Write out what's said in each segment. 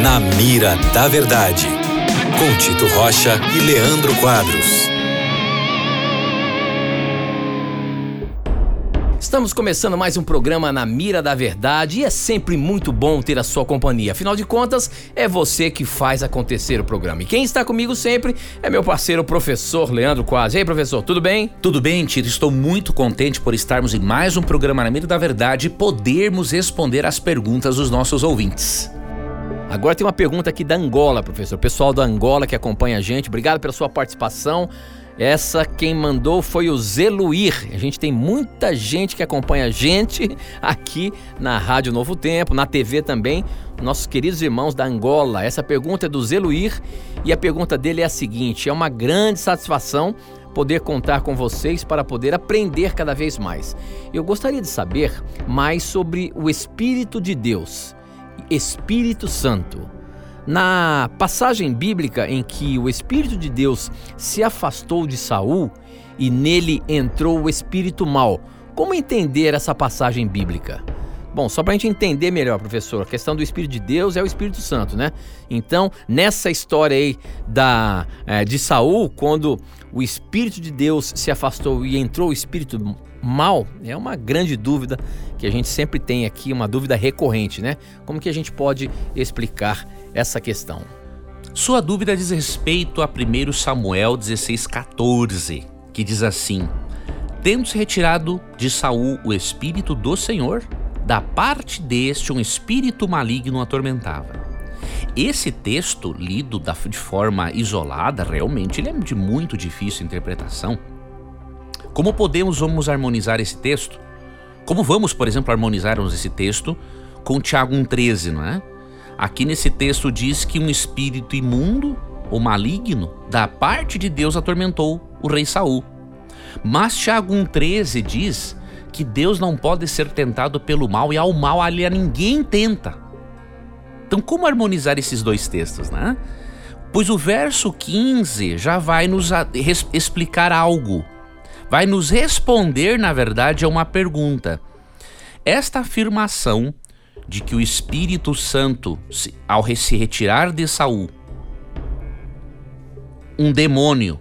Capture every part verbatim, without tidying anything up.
Na Mira da Verdade, com Tito Rocha e Leandro Quadros. Estamos começando mais um programa Na Mira da Verdade e é sempre muito bom ter a sua companhia. Afinal de contas, é você que faz acontecer o programa. E quem está comigo sempre é meu parceiro, professor Leandro Quadros. E aí, professor, tudo bem? Tudo bem, Tito. Estou muito contente por estarmos em mais um programa Na Mira da Verdade e podermos responder as perguntas dos nossos ouvintes. Agora tem uma pergunta aqui da Angola, professor. O pessoal da Angola que acompanha a gente, obrigado pela sua participação. Essa quem mandou foi o Zeluir. A gente tem muita gente que acompanha a gente aqui na Rádio Novo Tempo, na T V também, nossos queridos irmãos da Angola. Essa pergunta é do Zeluir e a pergunta dele é a seguinte: é uma grande satisfação poder contar com vocês para poder aprender cada vez mais. Eu gostaria de saber mais sobre o Espírito de Deus, Espírito Santo. Na passagem bíblica em que o Espírito de Deus se afastou de Saul e nele entrou o espírito mau, como entender essa passagem bíblica? Bom, só para a gente entender melhor, professor, a questão do Espírito de Deus é o Espírito Santo, né? Então, nessa história aí da, é, de Saul, quando o Espírito de Deus se afastou e entrou o espírito mau, é uma grande dúvida que a gente sempre tem aqui, uma dúvida recorrente, né? Como que a gente pode explicar essa questão? Sua dúvida diz respeito a primeiro Samuel dezesseis, quatorze, que diz assim: tendo-se retirado de Saul o Espírito do Senhor, da parte deste um espírito maligno o atormentava. Esse texto, lido de forma isolada, realmente ele é de muito difícil interpretação. Como podemos vamos harmonizar esse texto? Como vamos, por exemplo, harmonizarmos esse texto com Tiago um, treze, não é? Aqui nesse texto diz que um espírito imundo ou maligno da parte de Deus atormentou o rei Saul. Mas Tiago um, treze diz que Deus não pode ser tentado pelo mal e ao mal ali a ninguém tenta. Então como harmonizar esses dois textos, né? Pois o verso quinze já vai nos explicar algo. Vai nos responder, na verdade, a uma pergunta. Esta afirmação de que o Espírito Santo, ao se retirar de Saul, um demônio,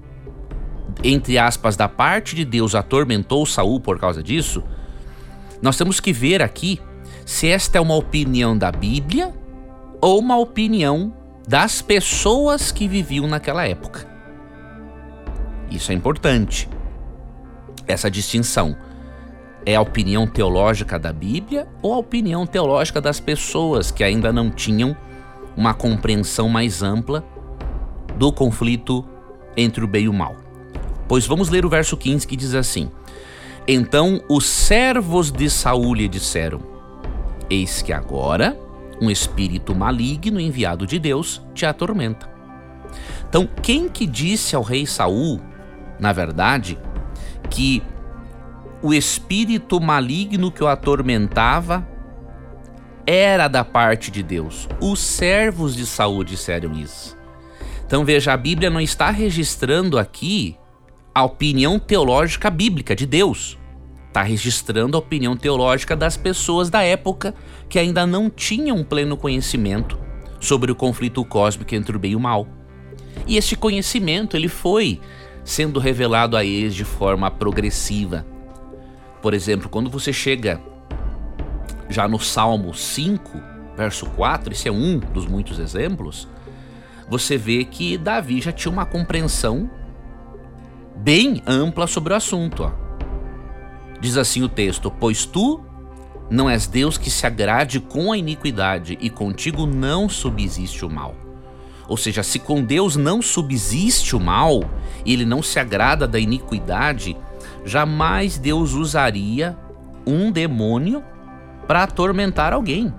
entre aspas, da parte de Deus atormentou Saul por causa disso, nós temos que ver aqui se esta é uma opinião da Bíblia ou uma opinião das pessoas que viviam naquela época. Isso é importante. Essa distinção é a opinião teológica da Bíblia ou a opinião teológica das pessoas que ainda não tinham uma compreensão mais ampla do conflito entre o bem e o mal. Pois vamos ler o verso quinze, que diz assim: então os servos de Saul lhe disseram: eis que agora um espírito maligno enviado de Deus te atormenta. Então quem que disse ao rei Saul, na verdade, que o espírito maligno que o atormentava era da parte de Deus? Os servos de Saul disseram isso. Então veja, a Bíblia não está registrando aqui a opinião teológica bíblica de Deus. Está registrando a opinião teológica das pessoas da época que ainda não tinham pleno conhecimento sobre o conflito cósmico entre o bem e o mal. E este conhecimento ele foi sendo revelado a eles de forma progressiva. Por exemplo, quando você chega já no Salmo cinco, verso quatro, esse é um dos muitos exemplos, você vê que Davi já tinha uma compreensão bem ampla sobre o assunto. Ó. Diz assim o texto: pois tu não és Deus que se agrade com a iniquidade, e contigo não subsiste o mal. Ou seja, se com Deus não subsiste o mal, e ele não se agrada da iniquidade, jamais Deus usaria um demônio para atormentar alguém,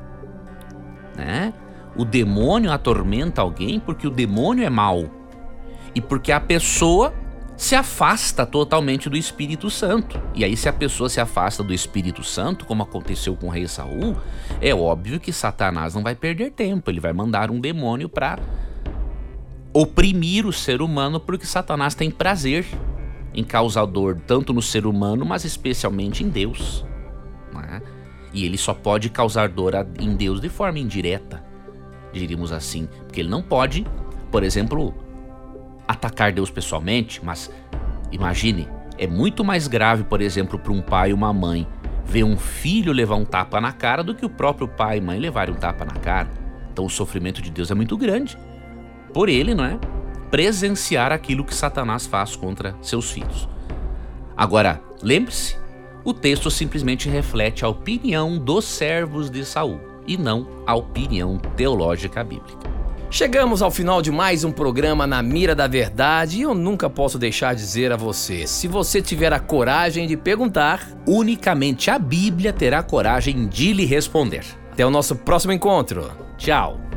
né? O demônio atormenta alguém porque o demônio é mau e porque a pessoa se afasta totalmente do Espírito Santo. E aí, se a pessoa se afasta do Espírito Santo, como aconteceu com o rei Saul, é óbvio que Satanás não vai perder tempo. Ele vai mandar um demônio para oprimir o ser humano, porque Satanás tem prazer em causar dor tanto no ser humano, mas especialmente em Deus, né? E ele só pode causar dor em Deus de forma indireta. diríamos assim, porque ele não pode, por exemplo, atacar Deus pessoalmente, mas imagine, é muito mais grave, por exemplo, para um pai e uma mãe ver um filho levar um tapa na cara do que o próprio pai e mãe levarem um tapa na cara. Então o sofrimento de Deus é muito grande por ele, não é? Presenciar aquilo que Satanás faz contra seus filhos. Agora, lembre-se, o texto simplesmente reflete a opinião dos servos de Saul e não a opinião teológica bíblica. Chegamos ao final de mais um programa Na Mira da Verdade e eu nunca posso deixar de dizer a você, se você tiver a coragem de perguntar, unicamente a Bíblia terá coragem de lhe responder. Até o nosso próximo encontro. Tchau!